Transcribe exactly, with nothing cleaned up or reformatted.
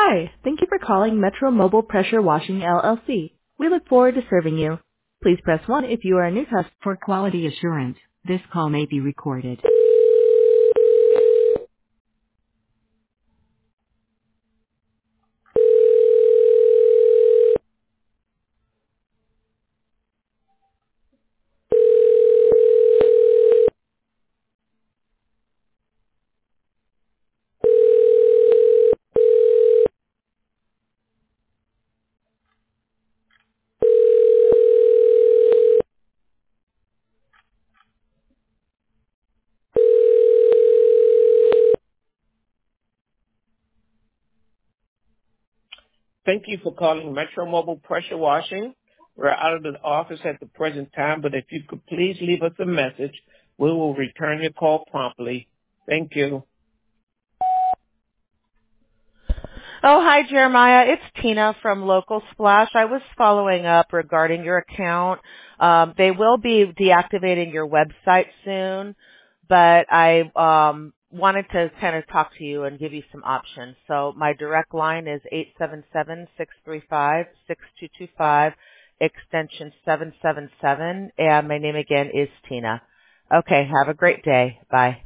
Hi, thank you for calling Metro Mobile Pressure Washing L L C. We look forward to serving you. Please press one if you are a new customer. For quality assurance, this call may be recorded. Thank you for calling Metro Mobile Pressure Washing. We're out of the office at the present time, but if you could please leave us a message, we will return your call promptly. Thank you. Oh, hi, Jeremiah. It's Tina from Local Splash. I was following up regarding your account. Um, they will be deactivating your website soon, but I um, wanted to kind of talk to you and give you some options. So my direct line is eight seven seven, six three five, six two two five, extension seven seven seven, and my name again is Tina. Okay, have a great day. Bye.